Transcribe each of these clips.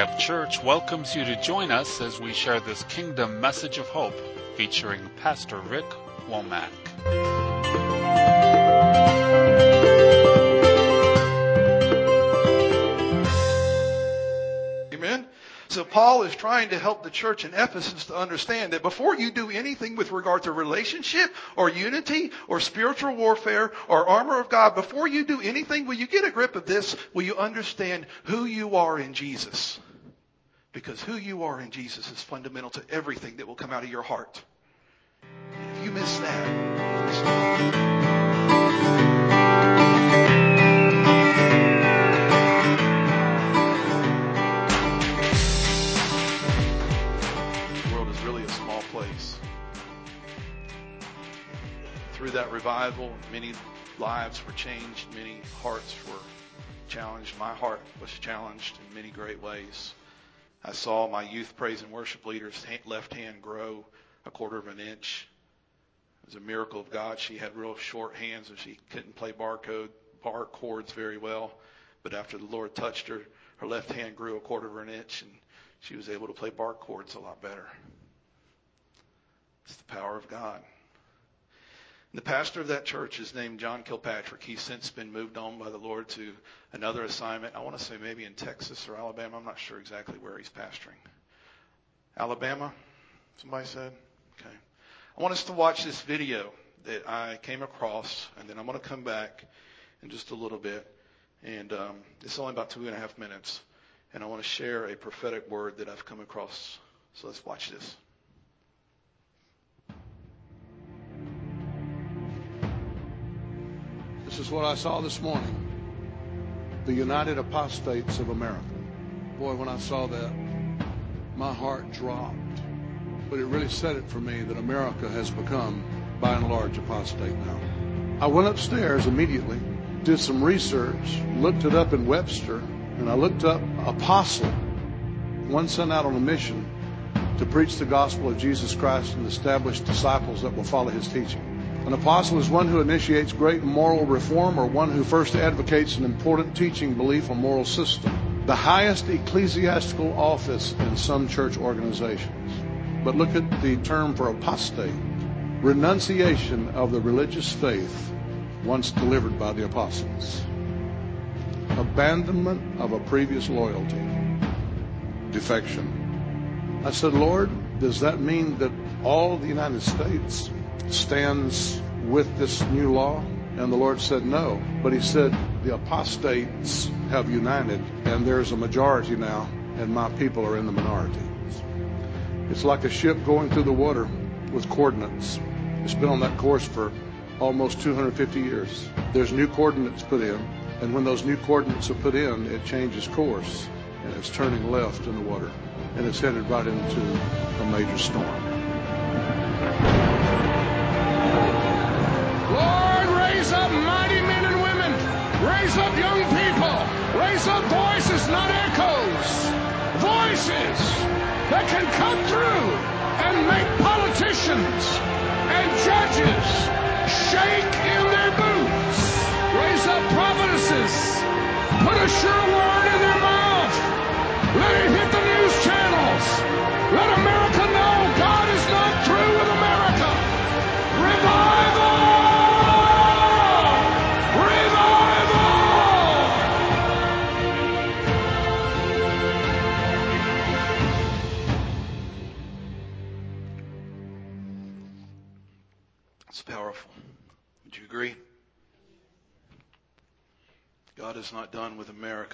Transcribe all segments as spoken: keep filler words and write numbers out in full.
Gap Church welcomes you to join us as we share this kingdom message of hope featuring Pastor Rick Womack. Amen. So Paul is trying to help the church in Ephesus to understand that before you do anything with regard to relationship or unity or spiritual warfare or armor of God, before you do anything, will you get a grip of this? Will you understand who you are in Jesus? Because who you are in Jesus is fundamental to everything that will come out of your heart. And if you miss that, place. Through that revival, many lives were changed, many hearts were challenged. My heart was challenged in many great ways. I saw my youth praise and worship leader's left hand grow a quarter of an inch. It was a miracle of God. She had real short hands and she couldn't play barcode, bar chords very well. But after the Lord touched her, her left hand grew a quarter of an inch and she was able to play bar chords a lot better. It's the power of God. And the pastor of that church is named John Kilpatrick. He's since been moved on by the Lord to another assignment. I want to say maybe in Texas or Alabama. I'm not sure exactly where he's pastoring. Alabama? Somebody said? Okay. I want us to watch this video that I came across, and then I'm going to come back in just a little bit. And um, it's only about two and a half minutes. And I want to share a prophetic word that I've come across. So let's watch this. This is what I saw this morning. The United Apostates of America. Boy, when I saw that, my heart dropped. But it really said it for me that America has become, by and large, apostate now. I went upstairs immediately, did some research, looked it up in Webster, and I looked up apostle, one sent out on a mission to preach the gospel of Jesus Christ and establish disciples that will follow his teaching. An apostle is one who initiates great moral reform or one who first advocates an important teaching belief or moral system. The highest ecclesiastical office in some church organizations. But look at the term for apostate. Renunciation of the religious faith once delivered by the apostles. Abandonment of a previous loyalty. Defection. I said, Lord, does that mean that all of the United States stands with this new law? And the Lord said no. But he said the apostates have united and there's a majority now and my people are in the minority. It's like a ship going through the water with coordinates. It's been on that course for almost two hundred fifty years. There's new coordinates put in, and when those new coordinates are put in, it changes course and it's turning left in the water and it's headed right into a major storm. Lord, raise up mighty men and women. Raise up young people. Raise up voices, not echoes. Voices that can cut through and make politicians and judges shake in their boots. Raise up prophetesses. Put a sure word in their mouth. Let it hit the news channels. Let America know God is not through with America. Revival! It's powerful. Would you agree? God is not done with America.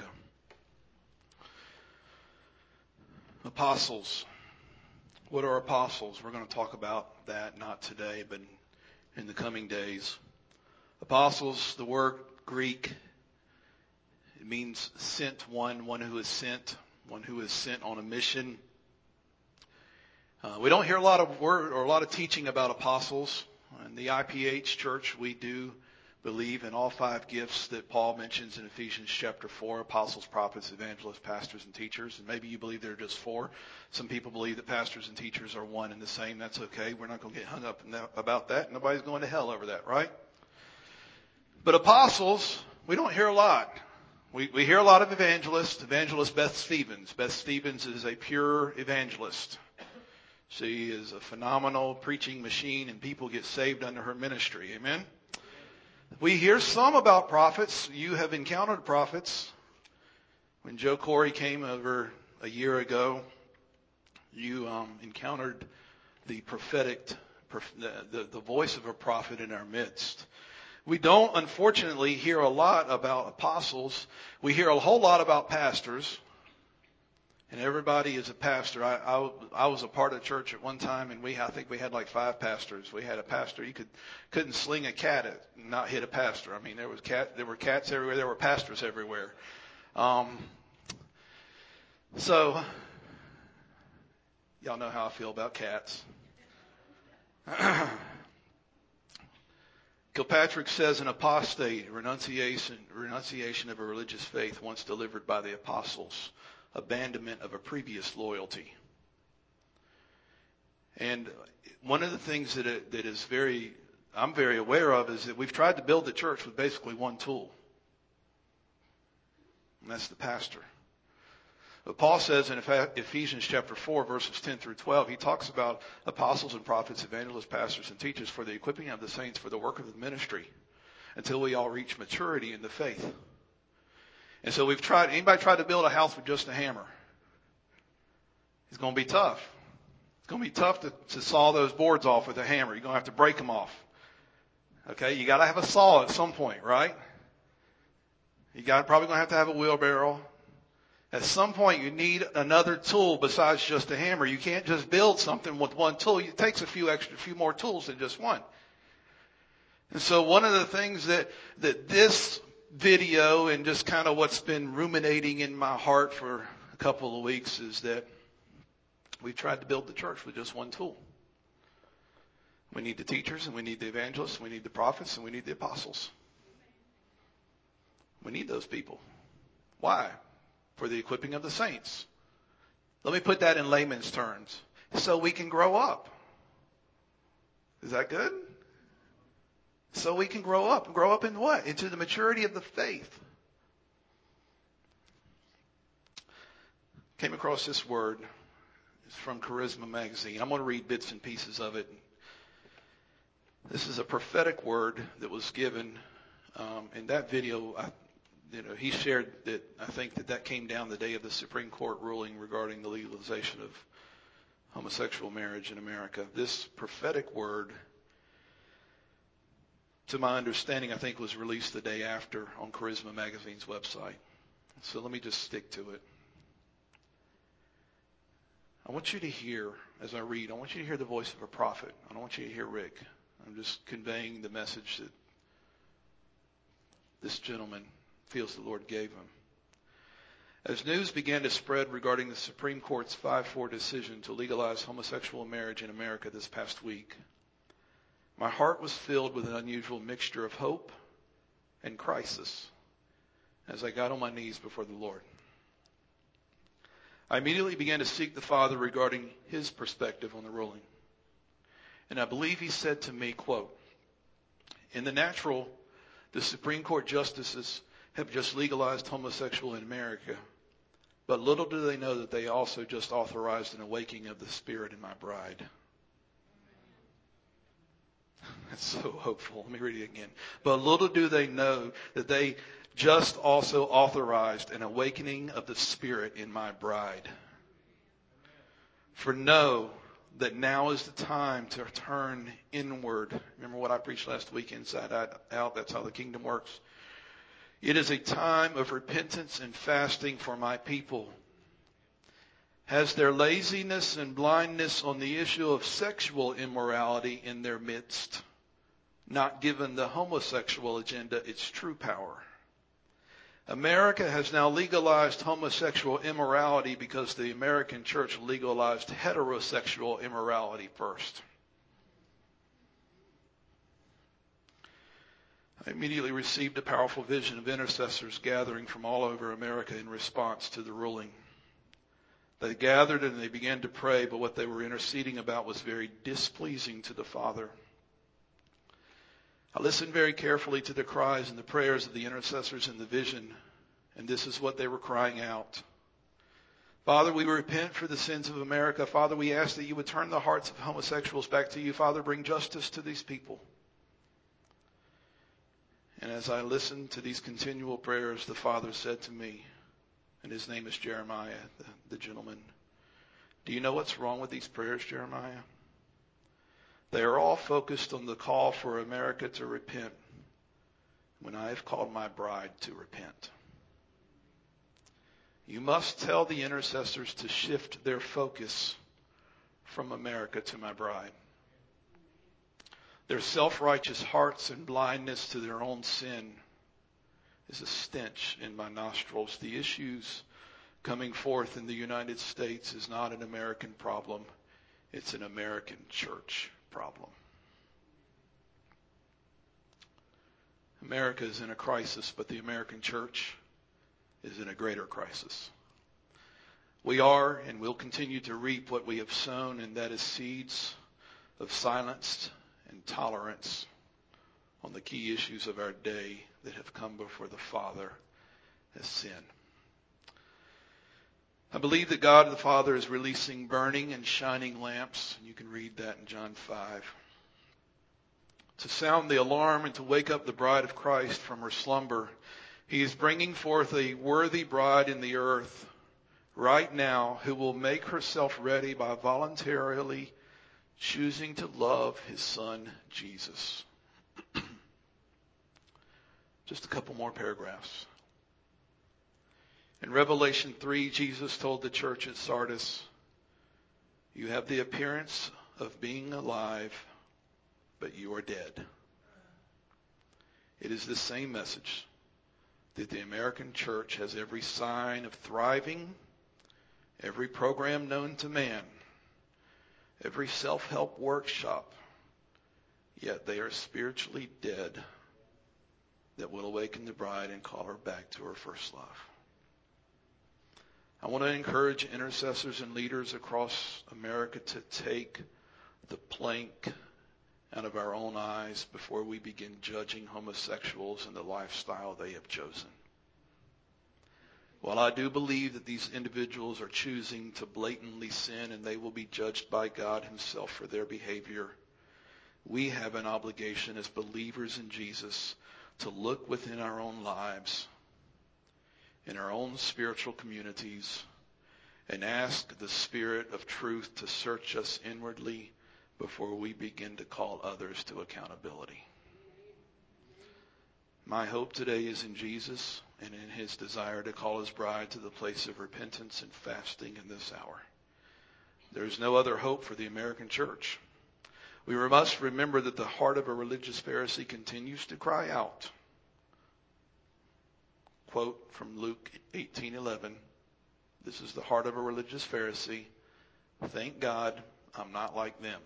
Apostles. What are apostles? We're going to talk about that not today, but in the coming days. Apostles, the word Greek, it means sent one, one who is sent, one who is sent on a mission. Uh, we don't hear a lot of word or a lot of teaching about apostles. In the I P H church, we do believe in all five gifts that Paul mentions in Ephesians chapter four, apostles, prophets, evangelists, pastors, and teachers. And maybe you believe there are just four. Some people believe that pastors and teachers are one and the same. That's okay. We're not going to get hung up about that. Nobody's going to hell over that, right? But apostles, we don't hear a lot. We, we hear a lot of evangelists. Evangelist Beth Stevens. Beth Stevens is a pure evangelist. She is a phenomenal preaching machine, and people get saved under her ministry. Amen? We hear some about prophets. You have encountered prophets. When Joe Corey came over a year ago, you um, encountered the prophetic, the, the, the voice of a prophet in our midst. We don't, unfortunately, hear a lot about apostles. We hear a whole lot about pastors. And everybody is a pastor. I, I, I was a part of church at one time, and we I think we had like five pastors. We had a pastor. You could couldn't sling a cat at and not hit a pastor. I mean, there was cat there were cats everywhere. There were pastors everywhere. Um, so y'all know how I feel about cats. Kilpatrick says an apostate, renunciation renunciation of a religious faith once delivered by the apostles. Abandonment of a previous loyalty. And one of the things that it, that is very, I'm very aware of is that we've tried to build the church with basically one tool. And that's the pastor. But Paul says in Ephesians chapter four, verses ten through twelve, he talks about apostles and prophets, evangelists, pastors, and teachers for the equipping of the saints for the work of the ministry until we all reach maturity in the faith. And so we've tried, anybody tried to build a house with just a hammer? It's going to be tough. It's going to be tough to, to saw those boards off with a hammer. You're going to have to break them off. Okay, you got to have a saw at some point, right? You got probably going to have to have a wheelbarrow. At some point, you need another tool besides just a hammer. You can't just build something with one tool. It takes a few extra, few more tools than just one. And so one of the things that that this video and just kind of what's been ruminating in my heart for a couple of weeks is that we've tried to build the church with just one tool. We need the teachers, and we need the evangelists, and we need the prophets, and we need the apostles. We need those people. Why? For the equipping of the saints. Let me put that in layman's terms. So we can grow up. Is that good? So we can grow up. Grow up in what? Into the maturity of the faith. Came across this word. It's from Charisma Magazine. I'm going to read bits and pieces of it. This is a prophetic word that was given um, in that video. I, you know, he shared that I think that that came down the day of the Supreme Court ruling regarding the legalization of homosexual marriage in America. This prophetic word, to my understanding, I think was released the day after on Charisma Magazine's website. So let me just stick to it. I want you to hear, as I read, I want you to hear the voice of a prophet. I don't want you to hear Rick. I'm just conveying the message that this gentleman feels the Lord gave him. As news began to spread regarding the Supreme Court's five four decision to legalize homosexual marriage in America this past week, my heart was filled with an unusual mixture of hope and crisis as I got on my knees before the Lord. I immediately began to seek the Father regarding his perspective on the ruling. And I believe he said to me, quote, "In the natural, the Supreme Court justices have just legalized homosexual in America, but little do they know that they also just authorized an awakening of the Spirit in my bride." That's so hopeful. Let me read it again. But little do they know that they just also authorized an awakening of the Spirit in my bride. For know that now is the time to turn inward. Remember what I preached last week, inside out? That's how the kingdom works. It is a time of repentance and fasting for my people. Has their laziness and blindness on the issue of sexual immorality in their midst not given the homosexual agenda its true power? America has now legalized homosexual immorality because the American church legalized heterosexual immorality first. I immediately received a powerful vision of intercessors gathering from all over America in response to the ruling. They gathered and they began to pray, but what they were interceding about was very displeasing to the Father. I listened very carefully to the cries and the prayers of the intercessors in the vision, And this is what they were crying out. Father, we repent for the sins of America. Father, we ask that you would turn the hearts of homosexuals back to you. Father, bring justice to these people. And as I listened to these continual prayers, the Father said to me, and his name is Jeremiah, the, the gentleman, do you know what's wrong with these prayers, Jeremiah? They are all focused on the call for America to repent when I have called my bride to repent. You must tell the intercessors to shift their focus from America to my bride. Their self-righteous hearts and blindness to their own sin is a stench in my nostrils. The issues coming forth in the United States is not an American problem. It's an American church problem. America is in a crisis, but the American church is in a greater crisis. We are and will continue to reap what we have sown, and that is seeds of silence and tolerance on the key issues of our day that have come before the Father as sin. I believe that God the Father is releasing burning and shining lamps, and you can read that in John five, to sound the alarm and to wake up the bride of Christ from her slumber. He is bringing forth a worthy bride in the earth right now who will make herself ready by voluntarily choosing to love his son, Jesus. Just a couple more paragraphs. In Revelation three, Jesus told the church at Sardis, you have the appearance of being alive, but you are dead. It is the same message that the American church has every sign of thriving, every program known to man, every self-help workshop, yet they are spiritually dead that will awaken the bride and call her back to her first love. I want to encourage intercessors and leaders across America to take the plank out of our own eyes before we begin judging homosexuals and the lifestyle they have chosen. While I do believe that these individuals are choosing to blatantly sin and they will be judged by God himself for their behavior, we have an obligation as believers in Jesus to look within our own lives, in our own spiritual communities, and ask the Spirit of truth to search us inwardly before we begin to call others to accountability. My hope today is in Jesus and in his desire to call his bride to the place of repentance and fasting in this hour. There is no other hope for the American church. We must remember that the heart of a religious Pharisee continues to cry out. Quote from Luke eighteen eleven. This is the heart of a religious Pharisee. Thank God I'm not like them.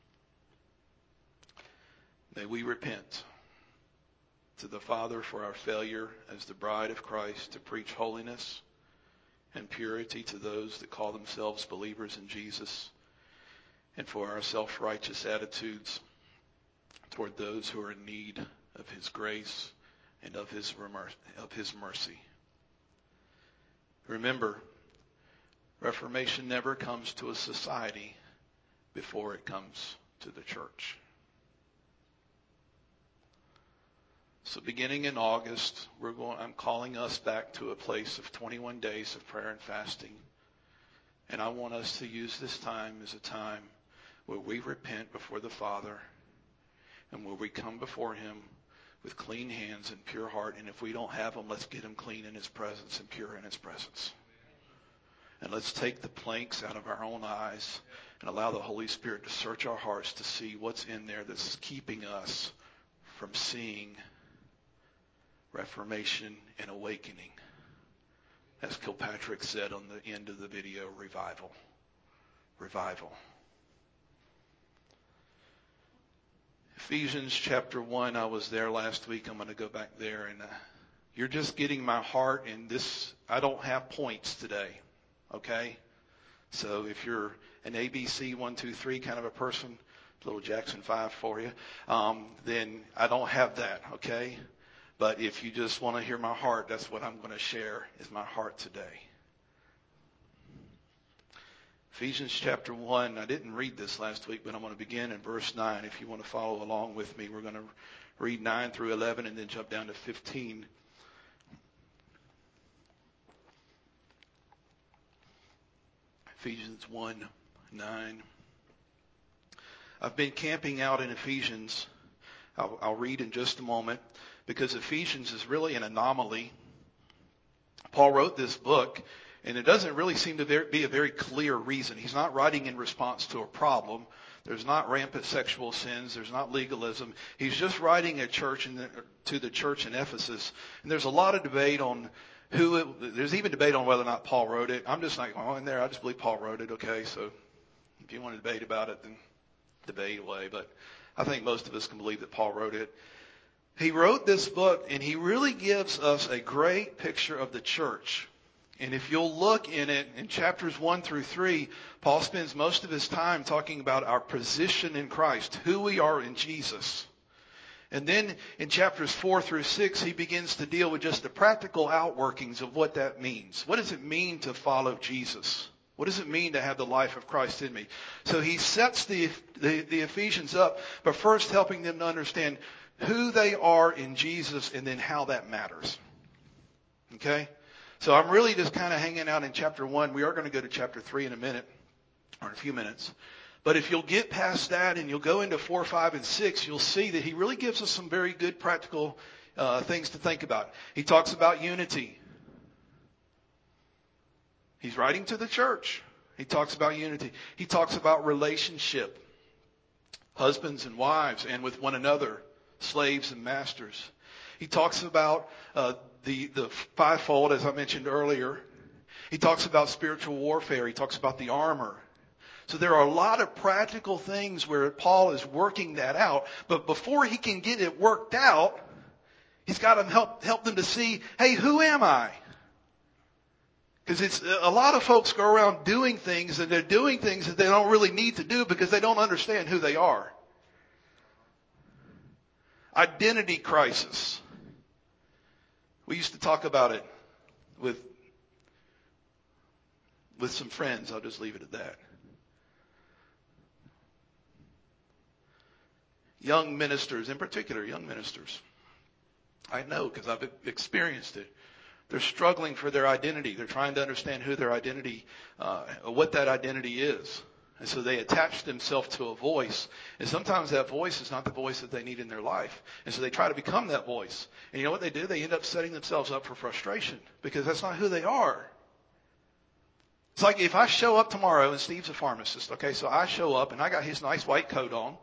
May we repent to the Father for our failure as the bride of Christ to preach holiness and purity to those that call themselves believers in Jesus, and for our self-righteous attitudes toward those who are in need of his grace and of his of his mercy. Remember, Reformation never comes to a society before it comes to the church. So beginning in August, we're going, I'm calling us back to a place of twenty-one days of prayer and fasting. And I want us to use this time as a time where we repent before the Father and where we come before him with clean hands and pure heart. And if we don't have them, let's get them clean in his presence and pure in his presence. And let's take the planks out of our own eyes and allow the Holy Spirit to search our hearts to see what's in there that's keeping us from seeing reformation and awakening. As Kilpatrick said on the end of the video, revival. Revival. Ephesians chapter one, I was there last week. I'm going to go back there. And uh, you're just getting my heart in this. I don't have points today. Okay? So if you're an A B C one, two, three kind of a person, little Jackson five for you, um, then I don't have that. Okay? But if you just want to hear my heart, that's what I'm going to share is my heart today. Ephesians chapter one. I didn't read this last week, but I'm going to begin in verse nine. If you want to follow along with me, we're going to read nine through eleven and then jump down to fifteen. Ephesians one, nine. I've been camping out in Ephesians. I'll, I'll read in just a moment because Ephesians is really an anomaly. Paul wrote this book, and it doesn't really seem to be a very clear reason. He's not writing in response to a problem. There's not rampant sexual sins. There's not legalism. He's just writing a church in the, to the church in Ephesus. And there's a lot of debate on who it, there's even debate on whether or not Paul wrote it. I'm just not going in there. I just believe Paul wrote it. Okay, so if you want to debate about it, then debate away. But I think most of us can believe that Paul wrote it. He wrote this book, and he really gives us a great picture of the church. And if you'll look in it, in chapters one through three, Paul spends most of his time talking about our position in Christ, who we are in Jesus. And then in chapters four through six, he begins to deal with just the practical outworkings of what that means. What does it mean to follow Jesus? What does it mean to have the life of Christ in me? So he sets the, the, the Ephesians up, but first helping them to understand who they are in Jesus and then how that matters. Okay? So I'm really just kind of hanging out in chapter one. We are going to go to chapter three in a minute, or in a few minutes. But if you'll get past that and you'll go into four, five, and six, you'll see that he really gives us some very good practical uh, things to think about. He talks about unity. He's writing to the church. He talks about unity. He talks about relationship, husbands and wives, and with one another, slaves and masters. He talks about uh, the the fivefold, as I mentioned earlier. He talks about spiritual warfare. He talks about the armor. So there are a lot of practical things where Paul is working that out. But before he can get it worked out, he's got to help help them to see, hey, who am I? Because it's a lot of folks go around doing things, and they're doing things that they don't really need to do because they don't understand who they are. Identity crisis. We used to talk about it with, with some friends. I'll just leave it at that. Young ministers, in particular, young ministers. I know because I've experienced it. They're struggling for their identity. They're trying to understand who their identity, uh, what that identity is. And so they attach themselves to a voice. And sometimes that voice is not the voice that they need in their life. And so they try to become that voice. And you know what they do? They end up setting themselves up for frustration because that's not who they are. It's like if I show up tomorrow and Steve's a pharmacist. Okay, so I show up and I got his nice white coat on.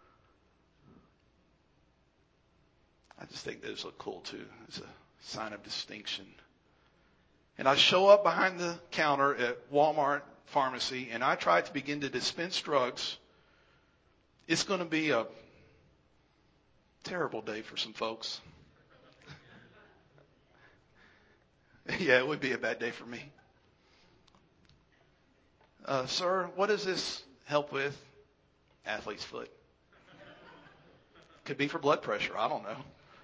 I just think those look cool too. It's a sign of distinction. And I show up behind the counter at Walmart pharmacy and I try to begin to dispense drugs. It's going to be a terrible day for some folks. Yeah, it would be a bad day for me. Uh, sir, what does this help with? Athlete's foot. Could be for blood pressure. I don't know.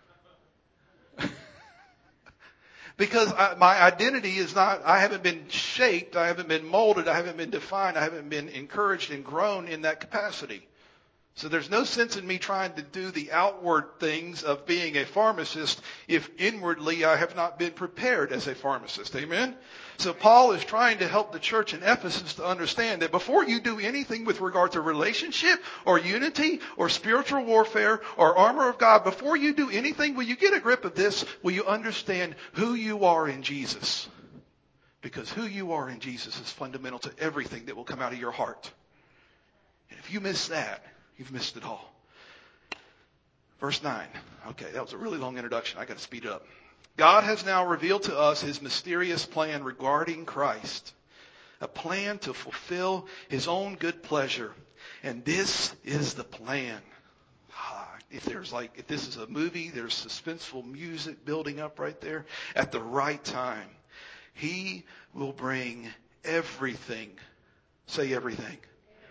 Because I, my identity is not, I haven't been shaped, I haven't been molded, I haven't been defined, I haven't been encouraged and grown in that capacity. So there's no sense in me trying to do the outward things of being a pharmacist if inwardly I have not been prepared as a pharmacist. Amen? So Paul is trying to help the church in Ephesus to understand that before you do anything with regard to relationship or unity or spiritual warfare or armor of God, before you do anything, will you get a grip of this? Will you understand who you are in Jesus? Because who you are in Jesus is fundamental to everything that will come out of your heart. And if you miss that, you've missed it all. Verse nine. Okay, that was a really long introduction. I got to speed it up. God has now revealed to us his mysterious plan regarding Christ, a plan to fulfill his own good pleasure. And this is the plan. If there's like, if this is a movie, there's suspenseful music building up right there at the right time. He will bring everything. Say everything.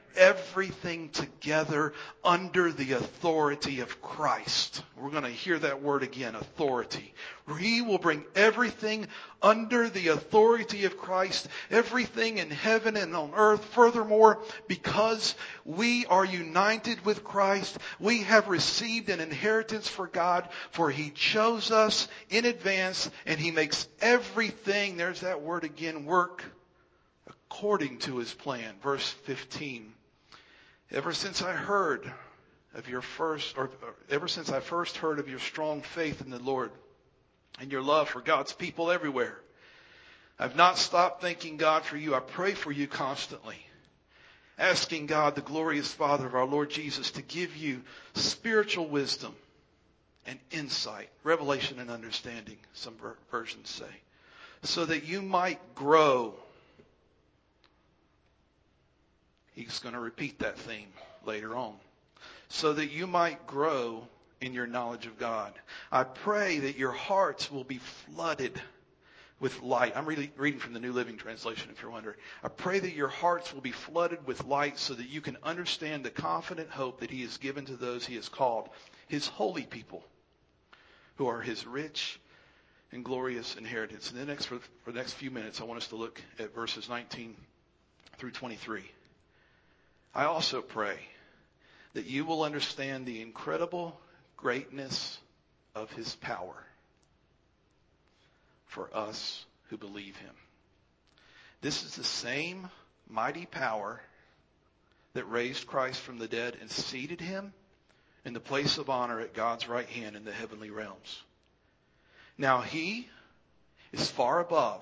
everything together under the authority of Christ. We're going to hear that word again, authority. He will bring everything under the authority of Christ, everything in heaven and on earth. Furthermore, because we are united with Christ, we have received an inheritance for God, for He chose us in advance, and He makes everything, there's that word again, work according to His plan. Verse fifteen. Ever since I heard of your first, or, or ever since I first heard of your strong faith in the Lord and your love for God's people everywhere, I've not stopped thanking God for you. I pray for you constantly, asking God, the glorious Father of our Lord Jesus, to give you spiritual wisdom and insight, revelation and understanding, some ver- versions say, so that you might grow. He's going to repeat that theme later on. So that you might grow in your knowledge of God. I pray that your hearts will be flooded with light. I'm really reading from the New Living Translation, if you're wondering. I pray that your hearts will be flooded with light so that you can understand the confident hope that He has given to those He has called, His holy people, who are His rich and glorious inheritance. And then next, for, for the next few minutes, I want us to look at verses nineteen through twenty-three. I also pray that you will understand the incredible greatness of His power for us who believe Him. This is the same mighty power that raised Christ from the dead and seated Him in the place of honor at God's right hand in the heavenly realms. Now He is far above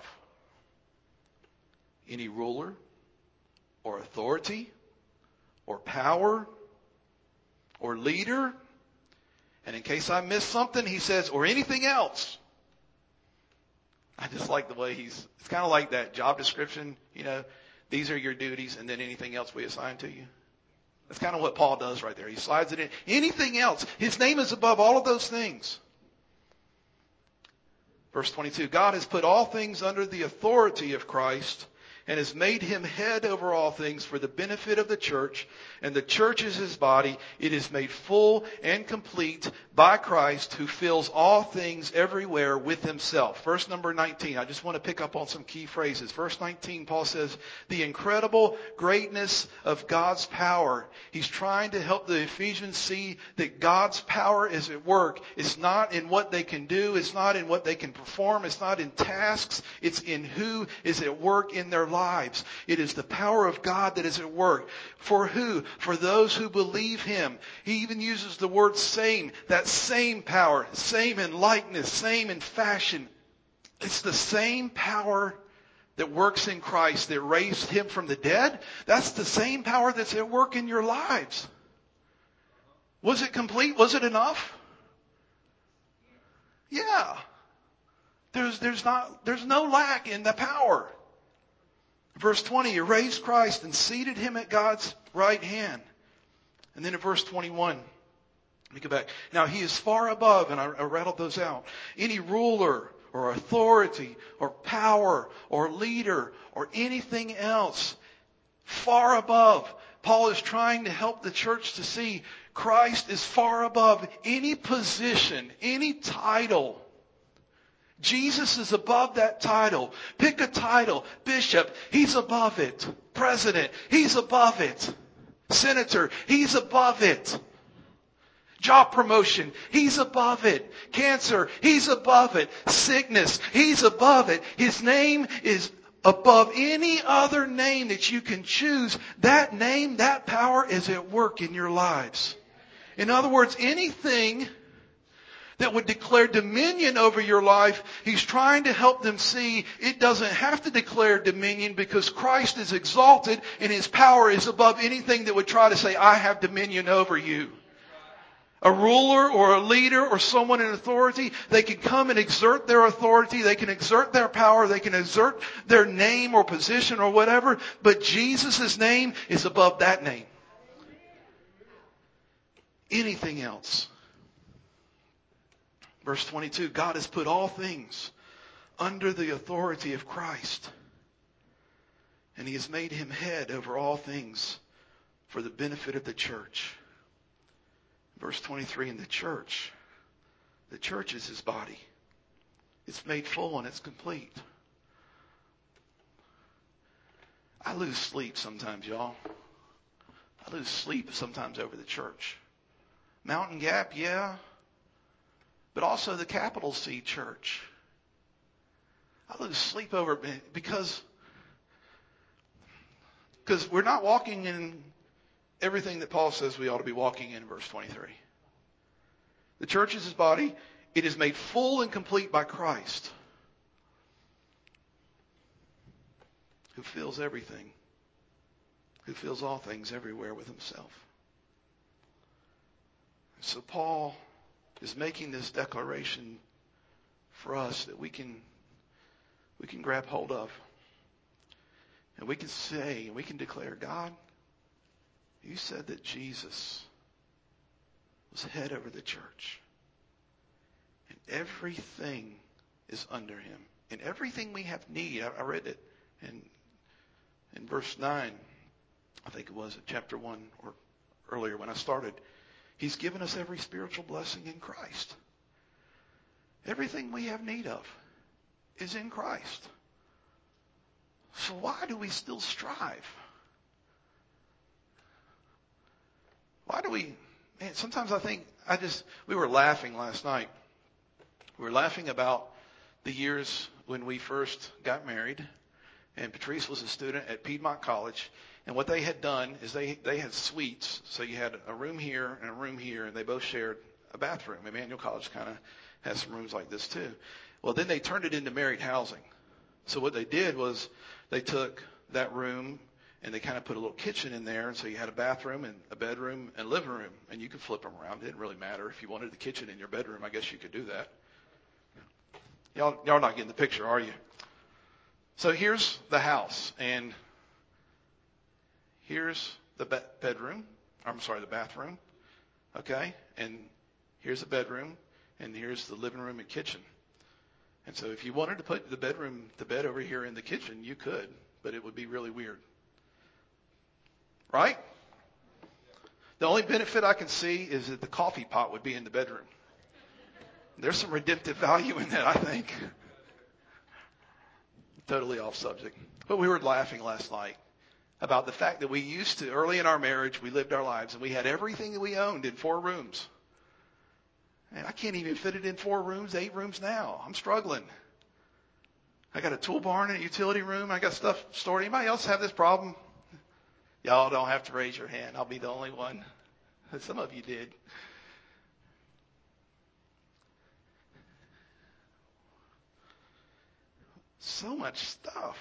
any ruler or authority or power, or leader. And in case I missed something, He says, or anything else. I just like the way he's, it's kind of like that job description, you know, these are your duties and then anything else we assign to you. That's kind of what Paul does right there. He slides it in. Anything else. His name is above all of those things. Verse twenty-two, God has put all things under the authority of Christ and has made Him head over all things for the benefit of the church. And the church is His body. It is made full and complete by Christ, who fills all things everywhere with Himself. Verse number nineteen. I just want to pick up on some key phrases. Verse nineteen, Paul says, the incredible greatness of God's power. He's trying to help the Ephesians see that God's power is at work. It's not in what they can do. It's not in what they can perform. It's not in tasks. It's in who is at work in their lives. Lives. It is the power of God that is at work. For who? For those who believe Him. He even uses the word same. That same power. Same in likeness. Same in fashion. It's the same power that works in Christ that raised Him from the dead. That's the same power that's at work in your lives. Was it complete? Was it enough? Yeah. There's, there's not, there's no lack in the power. Verse twenty, He raised Christ and seated Him at God's right hand. And then in verse twenty-one, let me go back. Now He is far above, and I, I rattled those out, any ruler or authority or power or leader or anything else. Far above. Paul is trying to help the church to see Christ is far above any position, any title. Jesus is above that title. Pick a title. Bishop, He's above it. President, He's above it. Senator, He's above it. Job promotion, He's above it. Cancer, He's above it. Sickness, He's above it. His name is above any other name that you can choose. That name, that power is at work in your lives. In other words, anything that would declare dominion over your life, He's trying to help them see it doesn't have to declare dominion because Christ is exalted and His power is above anything that would try to say, I have dominion over you. A ruler or a leader or someone in authority, they can come and exert their authority, they can exert their power, they can exert their name or position or whatever, but Jesus' name is above that name. Anything else. Verse twenty-two, God has put all things under the authority of Christ. And He has made Him head over all things for the benefit of the church. Verse twenty-three, in the church, the church is his body. It's made full and it's complete. I lose sleep sometimes, y'all. I lose sleep sometimes over the church. Mountain Gap, yeah. But also the capital C church. I lose sleep over it because, because we're not walking in everything that Paul says we ought to be walking in, verse twenty-three. The church is his body. It is made full and complete by Christ, who fills everything, who fills all things everywhere with himself. So Paul is making this declaration for us that we can we can grab hold of. And we can say, and we can declare, God, you said that Jesus was head over the church. And everything is under him. And everything we have need, I, I read it in, in verse nine, I think it was in chapter one or earlier when I started. He's given us every spiritual blessing in Christ. Everything we have need of is in Christ. So why do we still strive? Why do we, man, sometimes I think, I just, we were laughing last night. We were laughing about the years when we first got married, and Patrice was a student at Piedmont College, and what they had done is they, they had suites, so you had a room here and a room here, and they both shared a bathroom. Emmanuel College kind of has some rooms like this too. Well, then they turned it into married housing. So what they did was they took that room and they kind of put a little kitchen in there, and so you had a bathroom and a bedroom and living room, and you could flip them around. It didn't really matter. If you wanted the kitchen in your bedroom, I guess you could do that. Y'all, y'all not getting the picture, are you? So here's the house, and here's the be- bedroom. I'm sorry, the bathroom. Okay, and here's the bedroom, and here's the living room and kitchen. And so if you wanted to put the bedroom, the bed over here in the kitchen, you could, but it would be really weird. Right? The only benefit I can see is that the coffee pot would be in the bedroom. There's some redemptive value in that, I think. Totally off subject. But we were laughing last night about the fact that we used to, early in our marriage, we lived our lives and we had everything that we owned in four rooms. And I can't even fit it in four rooms, eight rooms now. I'm struggling. I got a tool barn and a utility room. I got stuff stored. Anybody else have this problem? Y'all don't have to raise your hand. I'll be the only one. Some of you did. So much stuff.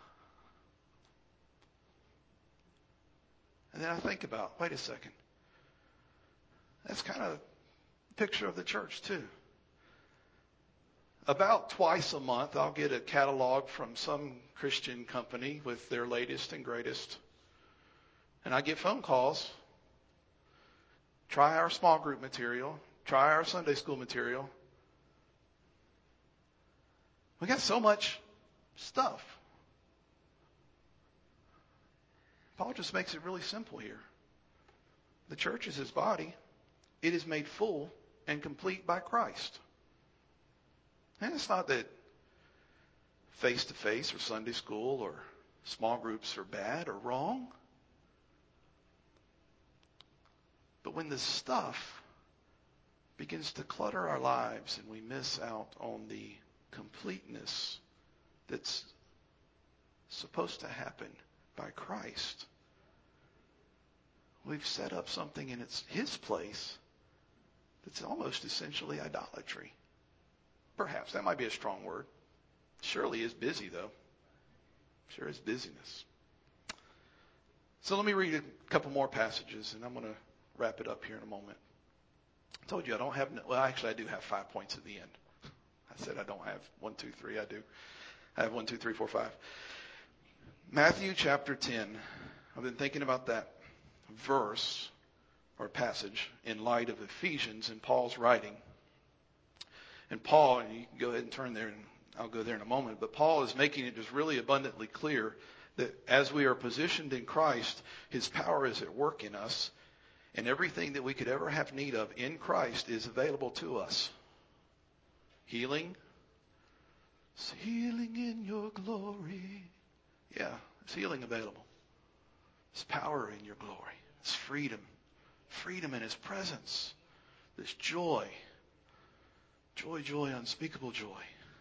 And then I think about, wait a second. That's kind of a picture of the church too. About twice a month, I'll get a catalog from some Christian company with their latest and greatest. And I get phone calls. Try our small group material. Try our Sunday school material. We got so much stuff. Paul just makes it really simple here. The church is his body. It is made full and complete by Christ. And it's not that face-to-face or Sunday school or small groups are bad or wrong. But when the stuff begins to clutter our lives and we miss out on the completeness that's supposed to happen by Christ, we've set up something in its his place that's almost essentially idolatry. Perhaps. That might be a strong word. Surely is busy, though. Sure is busyness. So let me read a couple more passages, and I'm going to wrap it up here in a moment. I told you I don't have, well, actually I do have five points at the end. I said I don't have one, two, three. I do. I have one, two, three, four, five. Matthew chapter ten. I've been thinking about that verse or passage in light of Ephesians in Paul's writing. And Paul, and you can go ahead and turn there, and I'll go there in a moment, but Paul is making it just really abundantly clear that as we are positioned in Christ, His power is at work in us, and everything that we could ever have need of in Christ is available to us. Healing. It's healing in your glory. Yeah, it's healing available. It's power in your glory. It's freedom. Freedom in His presence. There's joy. Joy, joy, unspeakable joy.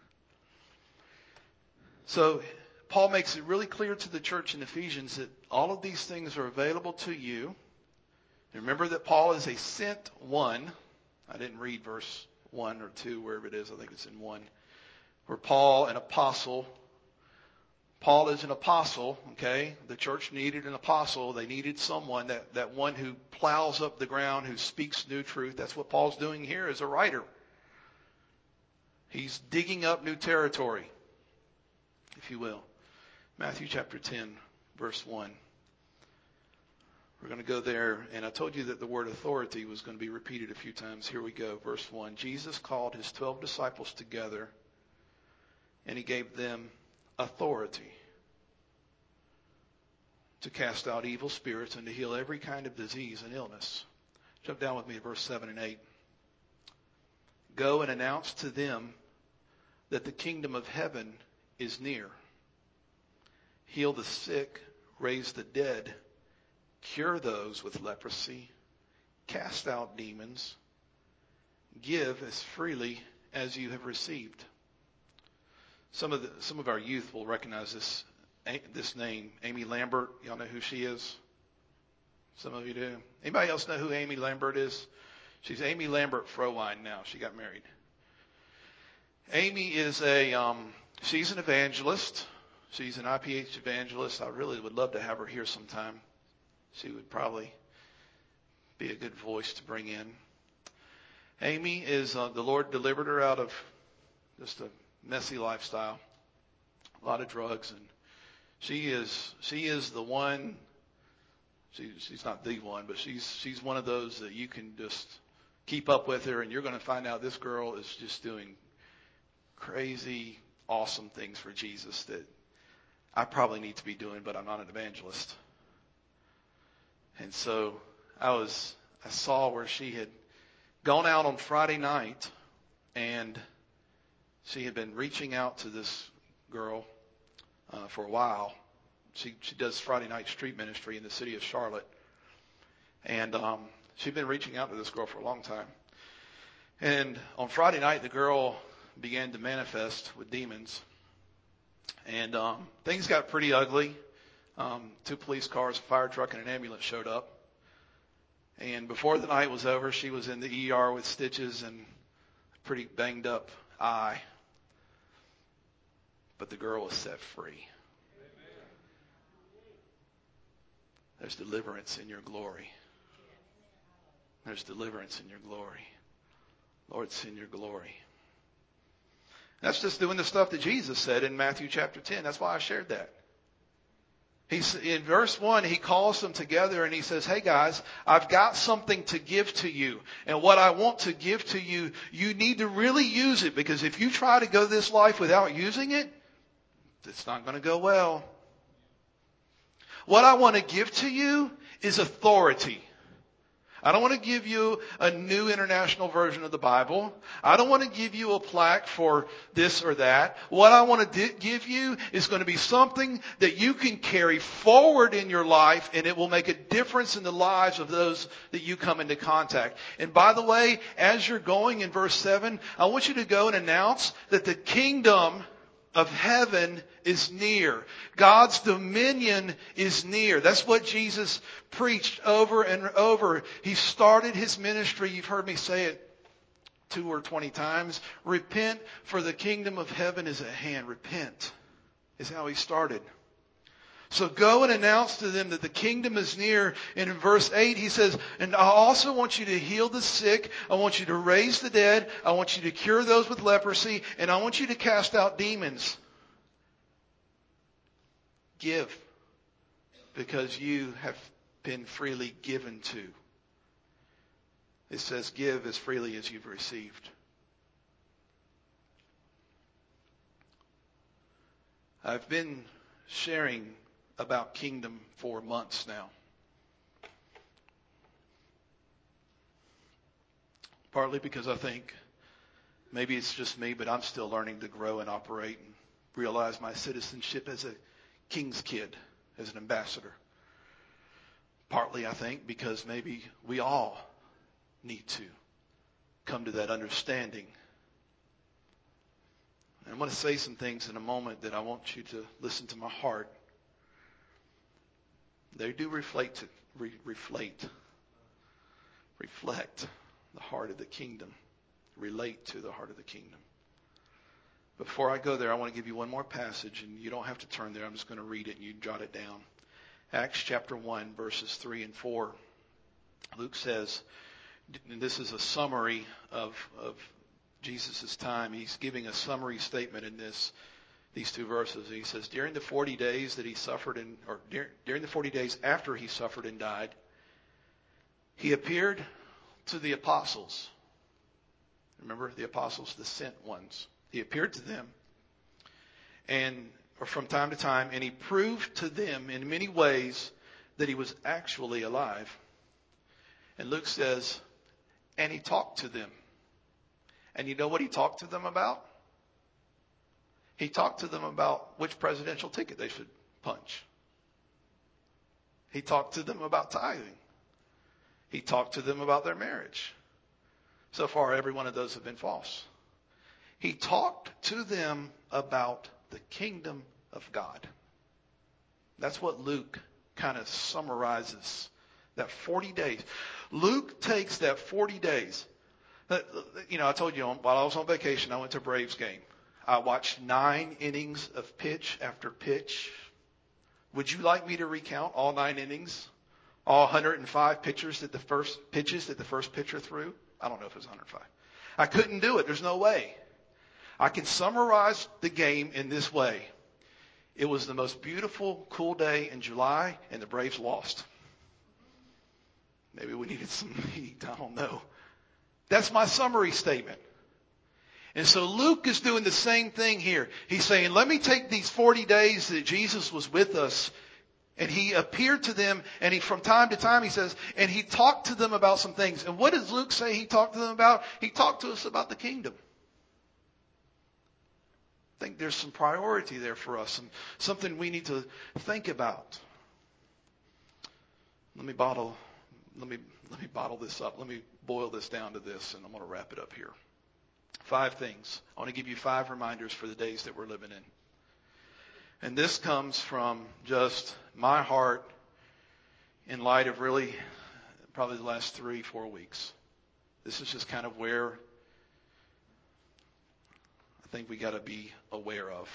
So Paul makes it really clear to the church in Ephesians that all of these things are available to you. And remember that Paul is a sent one. I didn't read verse one or two, wherever it is. I think it's in one. Where Paul, an apostle. Paul is an apostle, okay? The church needed an apostle. They needed someone, that, that one who plows up the ground, who speaks new truth. That's what Paul's doing here as a writer. He's digging up new territory, if you will. Matthew chapter ten, verse one. We're going to go there, and I told you that the word authority was going to be repeated a few times. Here we go, verse one. Jesus called His twelve disciples together, and He gave them authority to cast out evil spirits and to heal every kind of disease and illness. Jump down with me to verse seven and eight. Go and announce to them that the kingdom of heaven is near. Heal the sick, raise the dead, cure those with leprosy, cast out demons, give as freely as you have received. Some of the, some of our youth will recognize this this name, Amy Lambert. Y'all know who she is? Some of you do. Anybody else know who Amy Lambert is? She's Amy Lambert Frowine now. She got married. Amy is a, um, she's an evangelist. She's an I P H evangelist. I really would love to have her here sometime. She would probably be a good voice to bring in. Amy is, uh, the Lord delivered her out of just a messy lifestyle, a lot of drugs, and she is, she is the one, she, she's not the one, but she's, she's one of those that you can just keep up with her, and you're going to find out this girl is just doing crazy, awesome things for Jesus that I probably need to be doing, but I'm not an evangelist. And so I was, I saw where she had gone out on Friday night, and she had been reaching out to this girl uh, for a while. She she does Friday night street ministry in the city of Charlotte, and um, she'd been reaching out to this girl for a long time. And on Friday night, the girl began to manifest with demons, and um, things got pretty ugly. Um, two police cars, a fire truck, and an ambulance showed up. And before the night was over, she was in the E R with stitches and a pretty banged up eye. But the girl was set free. There's deliverance in your glory. There's deliverance in your glory. Lord, send your glory. That's just doing the stuff that Jesus said in Matthew chapter ten. That's why I shared that. He's, in verse one, He calls them together and He says, hey guys, I've got something to give to you. And what I want to give to you, you need to really use it, because if you try to go this life without using it, it's not going to go well. What I want to give to you is authority. I don't want to give you a new international version of the Bible. I don't want to give you a plaque for this or that. What I want to di- give you is going to be something that you can carry forward in your life, and it will make a difference in the lives of those that you come into contact. And by the way, as you're going in verse seven, I want you to go and announce that the kingdom of heaven is near. God's dominion is near. That's what Jesus preached over and over. He started His ministry. You've heard me say it two or twenty times. Repent, for the kingdom of heaven is at hand. Repent is how He started. So go and announce to them that the kingdom is near. And in verse eight, He says, and I also want you to heal the sick. I want you to raise the dead. I want you to cure those with leprosy. And I want you to cast out demons. Give, because you have been freely given to. It says, give as freely as you've received. I've been sharing about kingdom for months now. Partly because I think maybe it's just me, but I'm still learning to grow and operate and realize my citizenship as a king's kid, as an ambassador. Partly, I think, because maybe we all need to come to that understanding. And I'm going to say some things in a moment that I want you to listen to my heart. They do reflect, re, reflect, reflect the heart of the kingdom, relate to the heart of the kingdom. Before I go there, I want to give you one more passage, and you don't have to turn there. I'm just going to read it, and you jot it down. Acts chapter one, verses three and four. Luke says, and this is a summary of, of Jesus' time. He's giving a summary statement in this, these two verses. He says, during the forty days that he suffered, and or during, during the forty days after he suffered and died, he appeared to the apostles. Remember, the apostles, the sent ones. He appeared to them, and or from time to time, and he proved to them in many ways that he was actually alive. And Luke says, and he talked to them. And you know what he talked to them about? He talked to them about which presidential ticket they should punch. He talked to them about tithing. He talked to them about their marriage. So far, every one of those have been false. He talked to them about the kingdom of God. That's what Luke kind of summarizes. That forty days. Luke takes that forty days. You know, I told you while I was on vacation, I went to a Braves game. I watched nine innings of pitch after pitch. Would you like me to recount all nine innings? All one hundred five pitchers that the first pitches that the first pitcher threw? I don't know if it was one hundred five. I couldn't do it. There's no way. I can summarize the game in this way. It was the most beautiful, cool day in July, and the Braves lost. Maybe we needed some heat. I don't know. That's my summary statement. And so Luke is doing the same thing here. He's saying, let me take these forty days that Jesus was with us, and he appeared to them, and he, from time to time, he says, and he talked to them about some things. And what does Luke say he talked to them about? He talked to us about the kingdom. I think there's some priority there for us, and something we need to think about. Let me bottle, let me, let me bottle this up. Let me boil this down to this, and I'm going to wrap it up here. Five things. I want to give you five reminders for the days that we're living in. And this comes from just my heart in light of really probably the last three, four weeks. This is just kind of where I think we got to be aware of.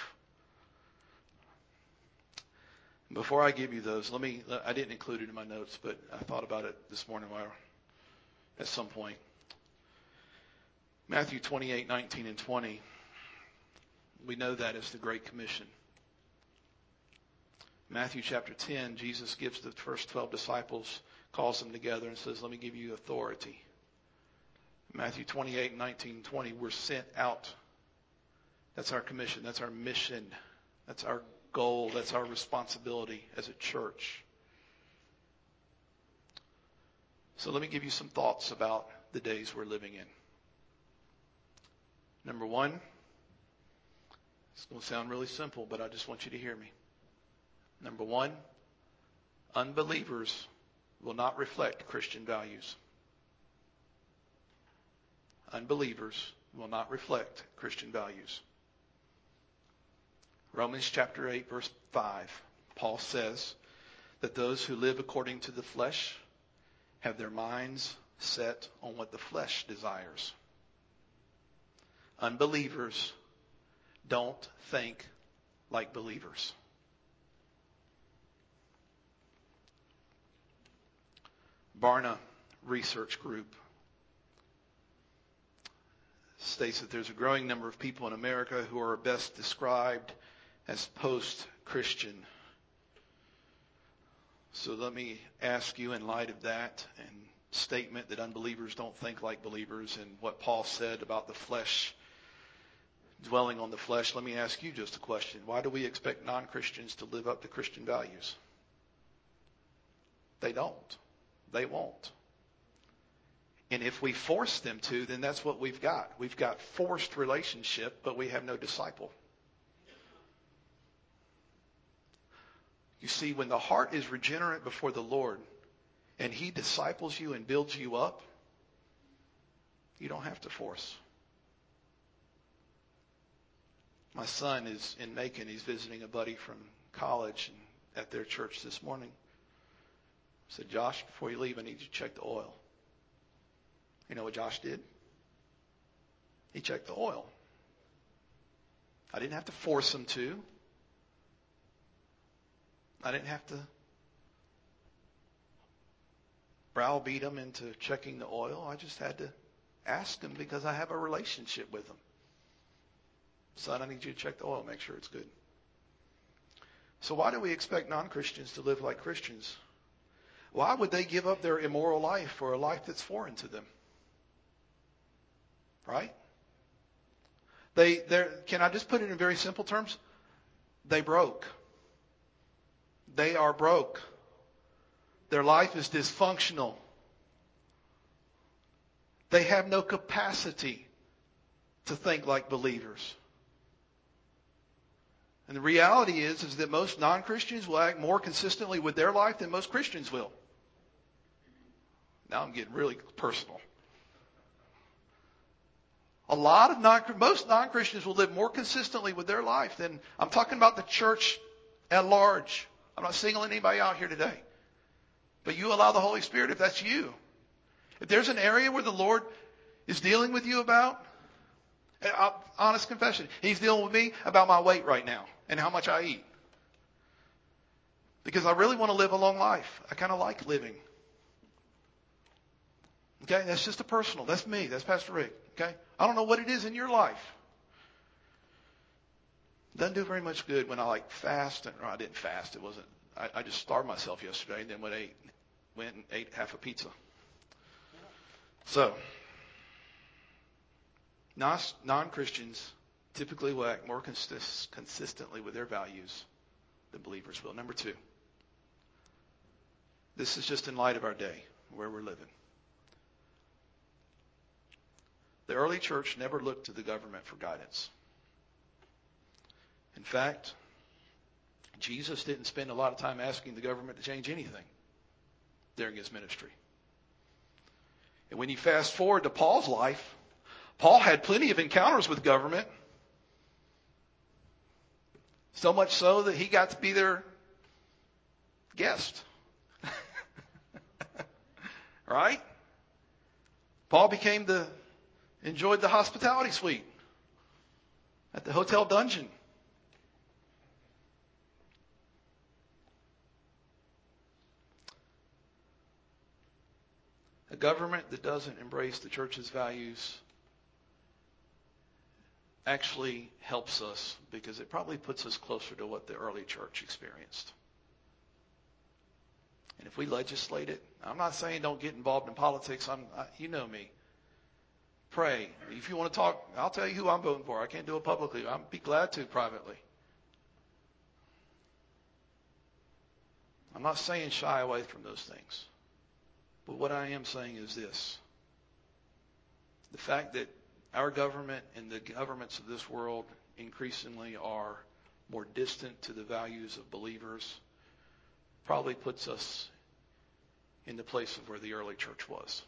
Before I give you those, let me, I didn't include it in my notes, but I thought about it this morning while, at some point. Matthew twenty-eight, nineteen, and twenty. We know that as the Great Commission. Matthew chapter ten, Jesus gives the first twelve disciples, calls them together and says, let me give you authority. Matthew twenty-eight, nineteen, and twenty, we're sent out. That's our commission. That's our mission. That's our goal. That's our responsibility as a church. So let me give you some thoughts about the days we're living in. Number one, it's going to sound really simple, but I just want you to hear me. Number one, unbelievers will not reflect Christian values. Unbelievers will not reflect Christian values. Romans chapter eight, verse five, Paul says that those who live according to the flesh have their minds set on what the flesh desires. Unbelievers don't think like believers. Barna Research Group states that there's a growing number of people in America who are best described as post-Christian. So let me ask you, in light of that and statement that unbelievers don't think like believers, and what Paul said about the flesh dwelling on the flesh, let me ask you just a question. Why do we expect non-Christians to live up to Christian values? They don't. They won't. And if we force them to, then that's what we've got. We've got forced relationship, but we have no disciple. You see, when the heart is regenerate before the Lord and He disciples you and builds you up, you don't have to force. My son is in Macon. He's visiting a buddy from college and at their church this morning. I said, Josh, before you leave, I need you to check the oil. You know what Josh did? He checked the oil. I didn't have to force him to. I didn't have to browbeat him into checking the oil. I just had to ask him because I have a relationship with him. Son, I need you to check the oil, make sure it's good. So why do we expect non-Christians to live like Christians? Why would they give up their immoral life for a life that's foreign to them? Right? They, they're, can I just put it in very simple terms? They broke. They are broke. Their life is dysfunctional. They have no capacity to think like believers. And the reality is, is that most non-Christians will act more consistently with their life than most Christians will. Now I'm getting really personal. A lot of non, most non-Christians will live more consistently with their life than, I'm talking about the church at large. I'm not singling anybody out here today. But you allow the Holy Spirit, if that's you. If there's an area where the Lord is dealing with you about, honest confession, He's dealing with me about my weight right now and how much I eat. Because I really want to live a long life. I kind of like living. Okay, that's just a personal. That's me. That's Pastor Rick. Okay, I don't know what it is in your life. Doesn't do very much good when I like fast. And, or I didn't fast. It wasn't. I, I just starved myself yesterday and then went ate went and ate half a pizza. So, non-Christians typically will act more consist- consistently with their values than believers will. Number two, this is just in light of our day, where we're living. The early church never looked to the government for guidance. In fact, Jesus didn't spend a lot of time asking the government to change anything during His ministry. And when you fast forward to Paul's life, Paul had plenty of encounters with government. So much so that he got to be their guest. Right? Paul became the, enjoyed the hospitality suite at the hotel dungeon. A government that doesn't embrace the church's values actually helps us because it probably puts us closer to what the early church experienced. And if we legislate it, I'm not saying don't get involved in politics. I'm, I, you know me. Pray. If you want to talk, I'll tell you who I'm voting for. I can't do it publicly. I'll be glad to privately. I'm not saying shy away from those things. But what I am saying is this. The fact that our government and the governments of this world increasingly are more distant to the values of believers probably puts us in the place of where the early church was.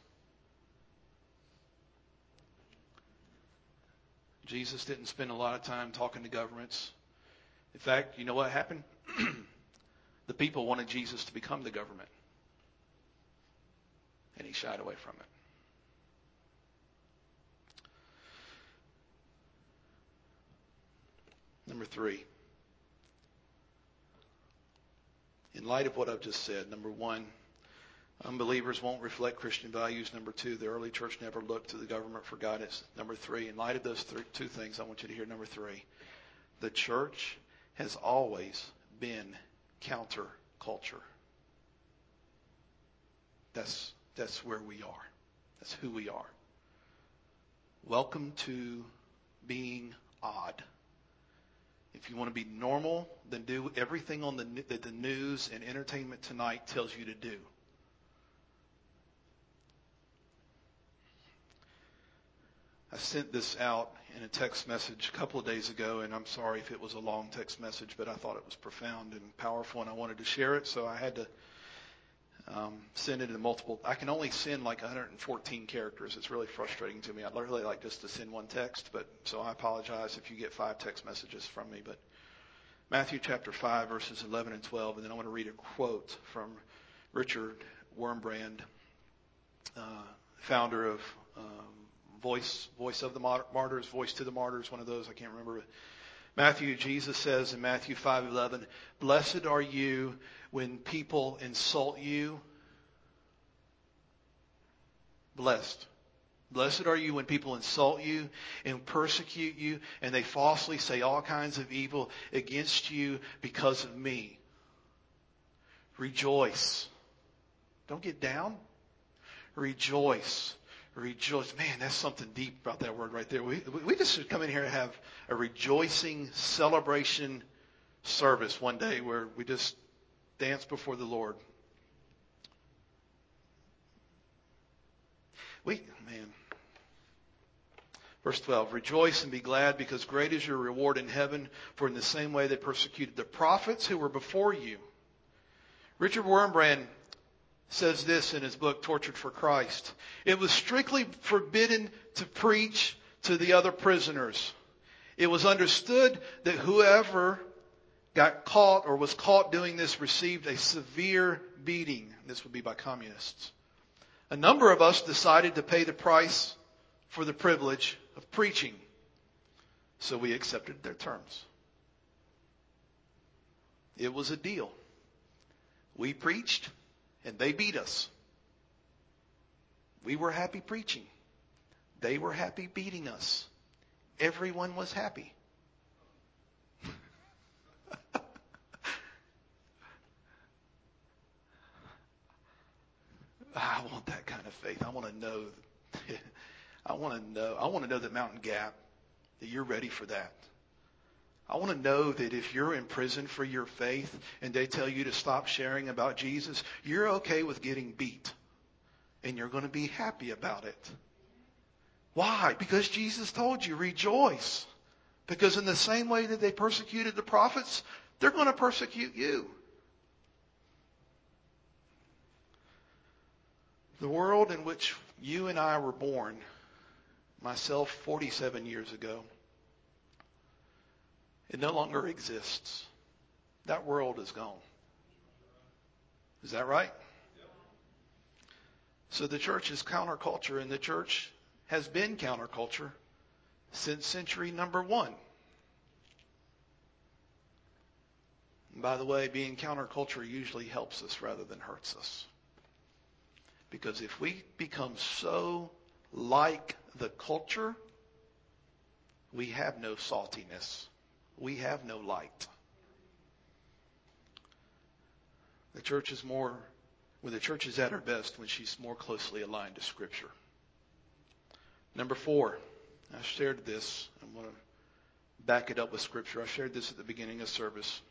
Jesus didn't spend a lot of time talking to governments. In fact, you know what happened? The people wanted Jesus to become the government. And He shied away from it. Number three. In light of what I've just said, number one, unbelievers won't reflect Christian values. Number two, the early church never looked to the government for guidance. Number three, in light of those three, two things, I want you to hear number three. The church has always been counterculture. That's That's where we are. That's who we are. Welcome to being odd. If you want to be normal, then do everything on the that the news and Entertainment Tonight tells you to do. I sent this out in a text message a couple of days ago, and I'm sorry if it was a long text message, but I thought it was profound and powerful, and I wanted to share it, so I had to um, send it in multiple. I can only send like one hundred fourteen characters. It's really frustrating to me. I'd really like just to send one text, but so I apologize if you get five text messages from me. But Matthew chapter five, verses eleven and twelve, and then I want to read a quote from Richard Wurmbrand, uh, founder of um, Voice, Voice of the Martyrs, Voice to the Martyrs, one of those, I can't remember. Matthew, Jesus says in Matthew five eleven, "Blessed are you when people insult you." Blessed. Blessed are you when people insult you and persecute you, and they falsely say all kinds of evil against you because of me. Rejoice. Don't get down. Rejoice. Rejoice. Man, that's something deep about that word right there. We, we just should come in here and have a rejoicing celebration service one day where we just dance before the Lord. We, man. Verse twelve, "Rejoice and be glad, because great is your reward in heaven, for in the same way they persecuted the prophets who were before you." Richard Wurmbrand says this in his book, Tortured for Christ. "It was strictly forbidden to preach to the other prisoners. It was understood that whoever got caught or was caught doing this received a severe beating." This would be by communists. "A number of us decided to pay the price for the privilege of preaching, so we accepted their terms. It was a deal. We preached, and they beat us. We were happy preaching. They were happy beating us. Everyone was happy." I want that kind of faith. I want to know. I want to know. I want to know that Mountain Gap, that you're ready for that. I want to know that if you're in prison for your faith and they tell you to stop sharing about Jesus, you're okay with getting beat. And you're going to be happy about it. Why? Because Jesus told you, rejoice. Because in the same way that they persecuted the prophets, they're going to persecute you. The world in which you and I were born, myself forty-seven years ago, it no longer exists. That world is gone. Is that right? So the church is counterculture, and the church has been counterculture since century number one. And by the way, being counterculture usually helps us rather than hurts us. Because if we become so like the culture, we have no saltiness. We have no light. The church is more, when the church is at her best, when she's more closely aligned to Scripture. Number four, I shared this. I'm going to back it up with Scripture. I shared this at the beginning of service.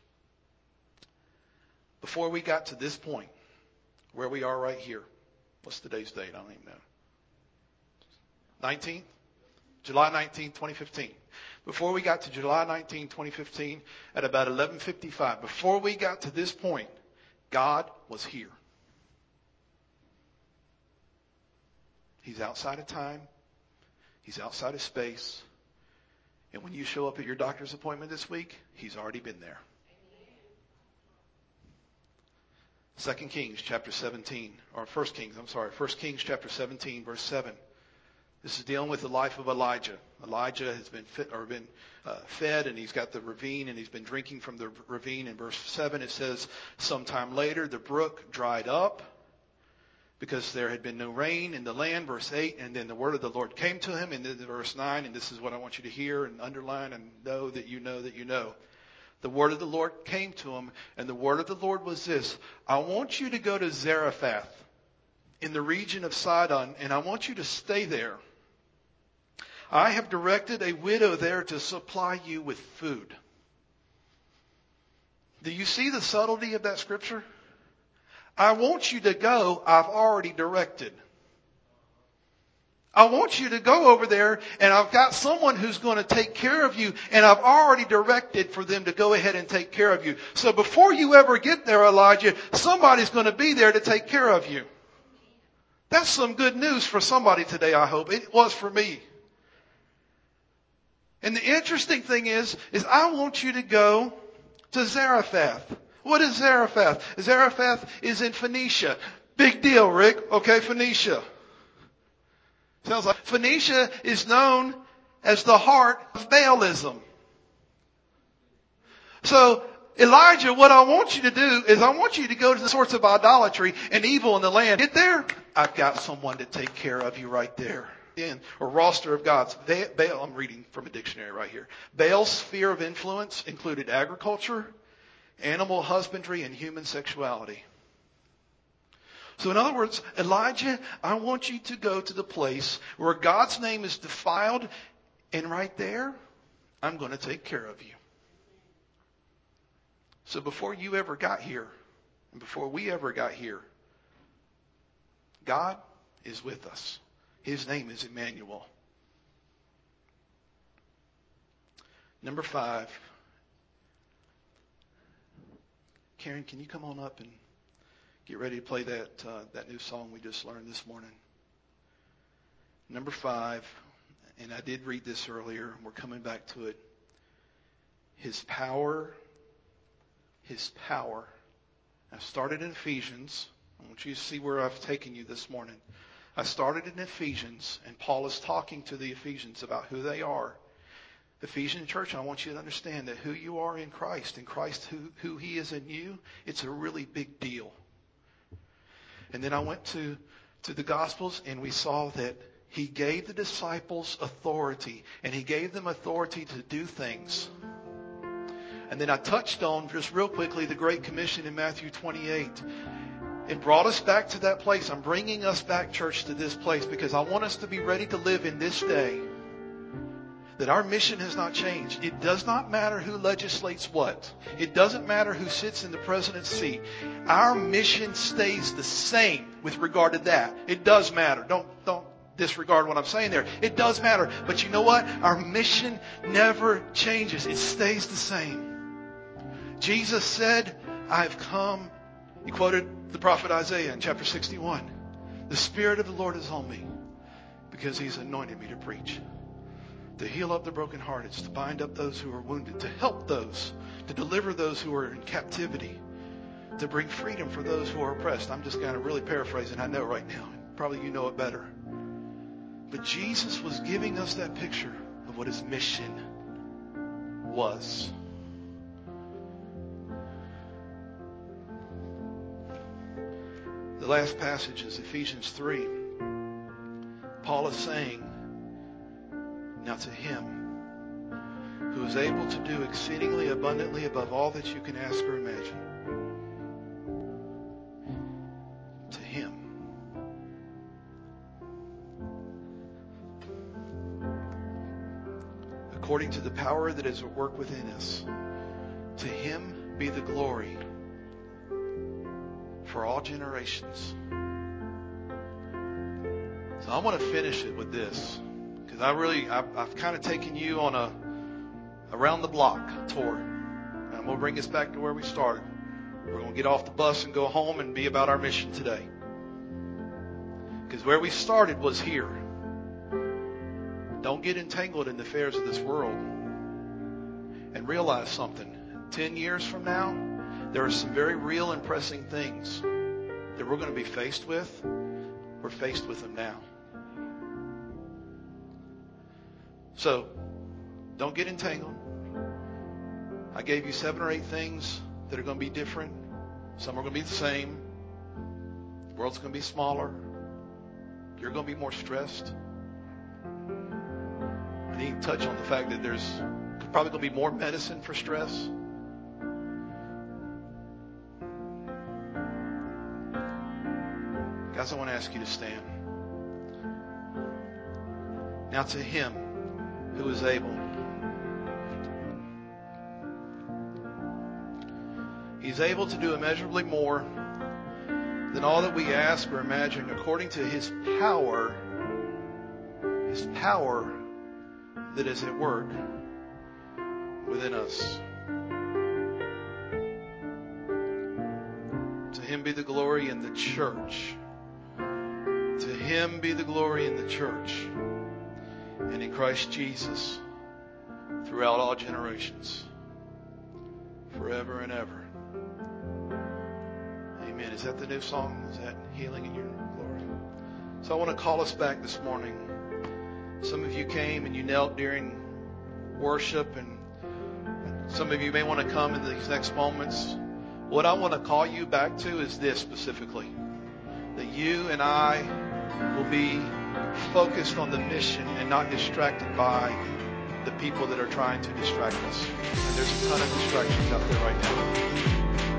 Before we got to this point, where we are right here, what's today's date? I don't even know. nineteenth? July nineteenth, twenty fifteen. Before we got to July nineteenth, twenty fifteen, at about eleven fifty-five, before we got to this point, God was here. He's outside of time. He's outside of space. And when you show up at your doctor's appointment this week, He's already been there. Second Kings chapter seventeen, or First Kings, I'm sorry, First Kings chapter seventeen, verse seven. This is dealing with the life of Elijah. Elijah has been fit, or been uh, fed, and he's got the ravine, and he's been drinking from the ravine. In verse seven, it says, "Sometime later, the brook dried up because there had been no rain in the land." Verse eight, "And then the word of the Lord came to him." And then verse nine, and this is what I want you to hear and underline and know that you know that you know. The word of the Lord came to him, and the word of the Lord was this: "I want you to go to Zarephath in the region of Sidon, and I want you to stay there. I have directed a widow there to supply you with food." Do you see the subtlety of that scripture? I want you to go, I've already directed. I want you to go over there, and I've got someone who's going to take care of you, and I've already directed for them to go ahead and take care of you. So before you ever get there, Elijah, somebody's going to be there to take care of you. That's some good news for somebody today, I hope. It was for me. And the interesting thing is, is I want you to go to Zarephath. What is Zarephath? Zarephath is in Phoenicia. Big deal, Rick. Okay, Phoenicia. Sounds like Phoenicia is known as the heart of Baalism. So, Elijah, what I want you to do is I want you to go to the source of idolatry and evil in the land. Get there? I've got someone to take care of you right there. In a roster of gods. Baal, I'm reading from a dictionary right here. Baal's sphere of influence included agriculture, animal husbandry, and human sexuality. So in other words, Elijah, I want you to go to the place where God's name is defiled, and right there, I'm going to take care of you. So before you ever got here, and before we ever got here, God is with us. His name is Emmanuel. Number five. Karen, can you come on up and get ready to play that uh, that new song we just learned this morning? Number five, and I did read this earlier. We're coming back to it. His power, His power. I started in Ephesians. I want you to see where I've taken you this morning. I started in Ephesians, and Paul is talking to the Ephesians about who they are. Ephesian church, I want you to understand that who you are in Christ, and Christ who, who He is in you, it's a really big deal. And then I went to, to the Gospels, and we saw that He gave the disciples authority, and He gave them authority to do things. And then I touched on, just real quickly, the Great Commission in Matthew twenty-eight. It brought us back to that place. I'm bringing us back, church, to this place because I want us to be ready to live in this day. That our mission has not changed. It does not matter who legislates what. It doesn't matter who sits in the president's seat. Our mission stays the same with regard to that. It does matter. Don't, don't disregard what I'm saying there. It does matter. But you know what? Our mission never changes. It stays the same. Jesus said, I've come. He quoted the prophet Isaiah in chapter sixty-one. The Spirit of the Lord is on me because He's anointed me to preach, to heal up the brokenhearted, to bind up those who are wounded, to help those, to deliver those who are in captivity, to bring freedom for those who are oppressed. I'm just kind of really paraphrasing, I know right now. Probably you know it better. But Jesus was giving us that picture of what His mission was. The last passage is Ephesians three. Paul is saying, now to Him who is able to do exceedingly abundantly above all that you can ask or imagine. To Him. According to the power that is at work within us. To Him be the glory for all generations. So I want to finish it with this, because I really, I've, I've kind of taken you on a around the block tour, and I'm going to bring us back to where we started. We're going to get off the bus and go home and be about our mission today, because where we started was here. Don't get entangled in the affairs of this world, and realize something. Ten years from now, there are some very real and pressing things that we're going to be faced with. We're faced with them now. So, don't get entangled. I gave you seven or eight things that are going to be different. Some are going to be the same. The world's going to be smaller. You're going to be more stressed. I need to touch on the fact that there's probably going to be more medicine for stress. Guys, I want to ask you to stand. Now to Him who is able. He's able to do immeasurably more than all that we ask or imagine, according to His power, His power that is at work within us. To Him be the glory in the church. To Him be the glory in the church and in Christ Jesus throughout all generations, forever and ever. Amen. Is that the new song? Is that Healing in Your Glory? So I want to call us back this morning. Some of you came and you knelt during worship, and some of you may want to come in these next moments. What I want to call you back to is this specifically, that you and I will be focused on the mission and not distracted by the people that are trying to distract us. And there's a ton of distractions out there right now.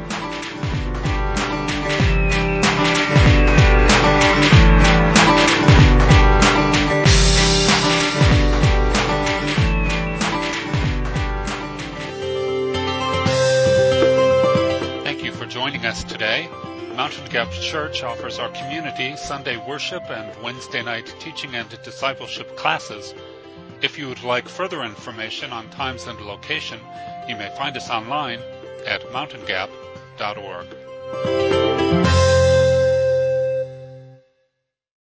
Joining us today. Mountain Gap Church offers our community Sunday worship and Wednesday night teaching and discipleship classes. If you would like further information on times and location, you may find us online at mountain gap dot org.